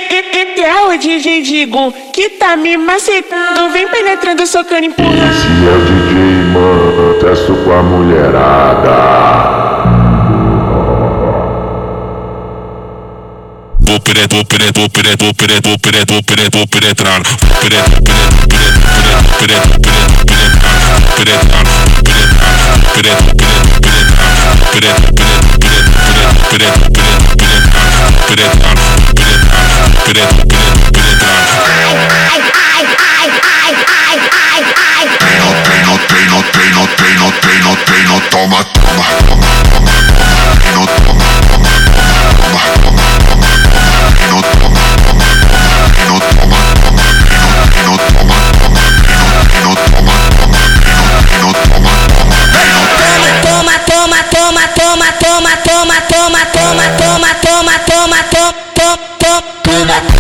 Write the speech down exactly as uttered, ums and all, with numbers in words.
E é o D J Digo que tá me macetando, vem penetrando, socando, empurrando. Esse é o D J, mano, testo com a mulherada. Vou preto, vou preto, vou preto, vou preto, vou preto, vou preto, vou penetrar. Preto, preto, preto, preto, preto, preto, penetrar. Preto, preto, preto, preto, preto, preto, preto, penetrar. Preto, preto, penetrar. Ai, ai, ai, ai, ai, ai, ai. Treino, treino, treino, treino, treino, treino, treino, toma, toma, toma, toma, toma, treino, toma, toma, toma, toma, toma. Toma, toma, toma, toma, toma, toma, toma, toma, toma, toma, toma, toma.